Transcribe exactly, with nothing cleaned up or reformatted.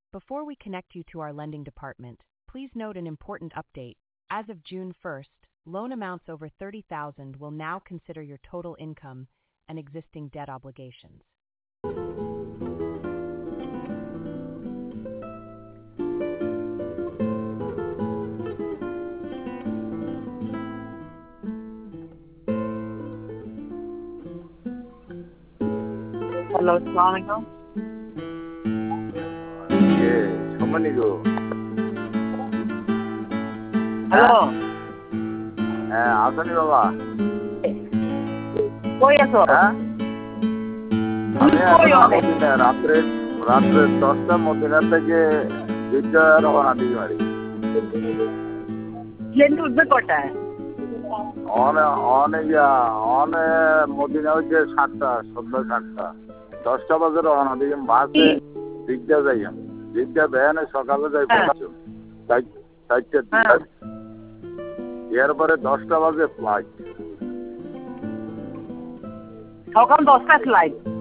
Before we connect you to our lending department, please note an important update. As of June first, loan amounts over thirty thousand will now consider your total income and existing debt obligations. Hello, Assalamualaikum. Yeah, somebody go. Hello. হ্যাঁ আসনি বাবা কই আছো? হ্যাঁ আমি কই এখন অনেক? মদিনা রাত্রে রাত্রে দশটা মদিনা থেকে দুইটা রওনা দিই বাড়ি প্লেন উঠবে কটায়? অনে অনে অনে মদিনা হচ্ছে সাতটা সন্ধ্যা সাতটা দশটা বাজে রওনা দিই বাসে দিকটা যাই আমি দিকটা ভ্যানে সকালে যাই চারটে এরপরে দশটা বাজে ফ্লাইট সকাল দশটায় ফ্লাইট।